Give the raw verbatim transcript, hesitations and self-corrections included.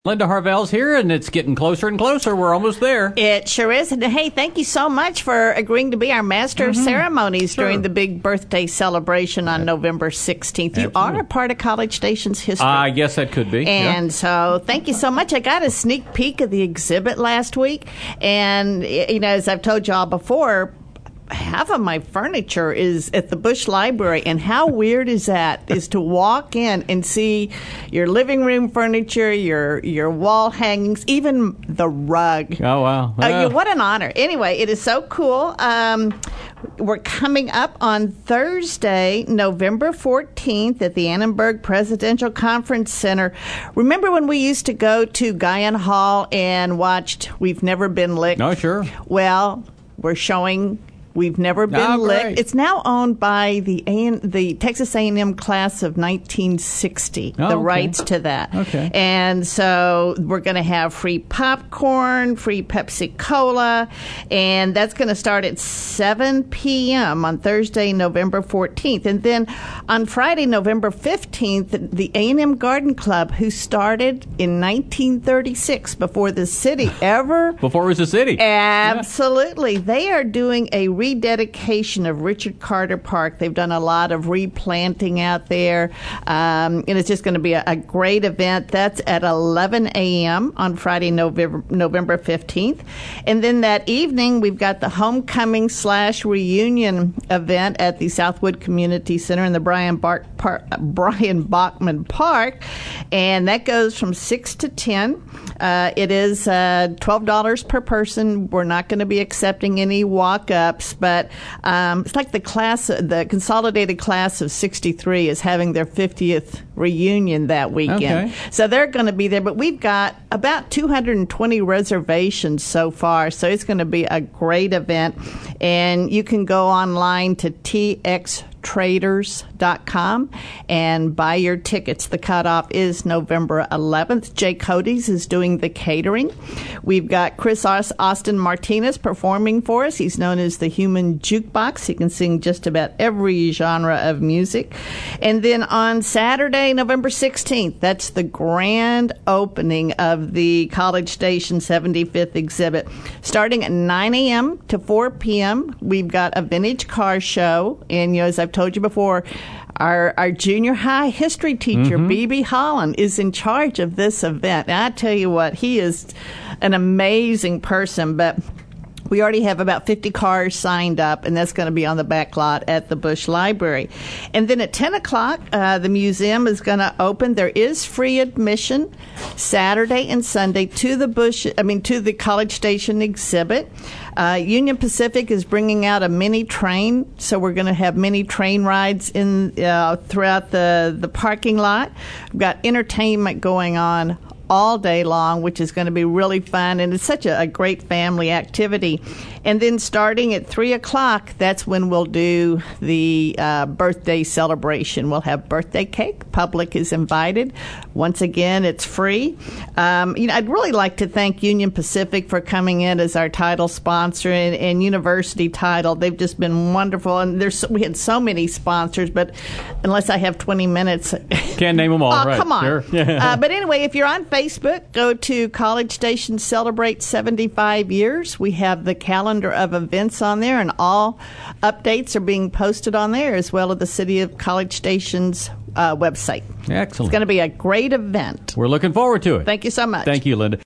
Linda Harvell's here, and it's getting closer and closer. We're almost there. It sure is. And hey, thank you so much for agreeing to be our master mm-hmm. of ceremonies sure. during the big birthday celebration on November sixteenth. You Absolutely. are a part of College Station's history. Uh, I guess that could be. And yeah. so thank you so much. I got a sneak peek of the exhibit last week. And, you know, as I've told y'all before, half of my furniture is at the Bush Library, and how weird is that? Is to walk in and see your living room furniture, your your wall hangings, even the rug. Oh wow! Uh, yeah, what an honor! Anyway, it is so cool. Um, we're coming up on Thursday, November fourteenth, at the Annenberg Presidential Conference Center. Remember when we used to go to Guyan Hall and watched We've Never Been Licked? No, sure. Well, we're showing We've Never Been oh, Licked. Great. It's now owned by the A- the Texas A and M class of nineteen sixty, oh, the okay. rights to that. Okay. And so we're going to have free popcorn, free Pepsi Cola, and that's going to start at seven p.m. on Thursday, November fourteenth. And then on Friday, November fifteenth, the A and M Garden Club, who started in nineteen thirty-six, before the city ever... Before it was a city. Absolutely. Yeah. They are doing a rededication of Richard Carter Park. They've done a lot of replanting out there, um, and it's just going to be a, a great event. That's at eleven a.m. on Friday, November, November fifteenth. And then that evening, we've got the homecoming slash reunion event at the Southwood Community Center in the Brian, Bar- Par- Brian Bachman Park, and that goes from six to ten. Uh, it is uh, twelve dollars per person. We're not going to be accepting any walk-ups, but um, it's like the class, the consolidated class of sixty-three is having their fiftieth reunion that weekend. Okay. So they're going to be there, but we've got about two hundred twenty reservations so far, so it's going to be a great event. And you can go online to T X traders dot com and buy your tickets. The cutoff is November eleventh. Jay Cody's is doing the catering. We've got Chris Austin Martinez performing for us. He's known as the Human Jukebox. He can sing just about every genre of music. And then on Saturday, November sixteenth, that's the grand opening of the College Station seventy-fifth exhibit. Starting at nine a.m. to four p.m., we've got a vintage car show. And, you know, as I've told you before, our our junior high history teacher, mm-hmm. B B Holland, is in charge of this event. And I tell you what, he is an amazing person, but we already have about fifty cars signed up, and that's going to be on the back lot at the Bush Library. And then at ten o'clock, uh, the museum is going to open. There is free admission Saturday and Sunday to the Bush, I mean, to the College Station exhibit. Uh, Union Pacific is bringing out a mini train, so we're going to have mini train rides in uh, throughout the, the parking lot. We've got entertainment going on all day long, which is going to be really fun, and it's such a, a great family activity. And then starting at three o'clock, that's when we'll do the uh, birthday celebration. We'll have birthday cake. Public is invited. Once again, it's free. Um, you know, I'd really like to thank Union Pacific for coming in as our title sponsor and, and University Title. They've just been wonderful, and there's we had so many sponsors, but unless I have twenty minutes, can't name them all. Oh, right. come on. Sure. Yeah. Uh, but anyway, if you're on Facebook, go to College Station Celebrate seventy-five years. We have the calendar of events on there, and all updates are being posted on there, as well as the City of College Station's uh, website. Excellent. It's going to be a great event. We're looking forward to it. Thank you so much. Thank you, Linda.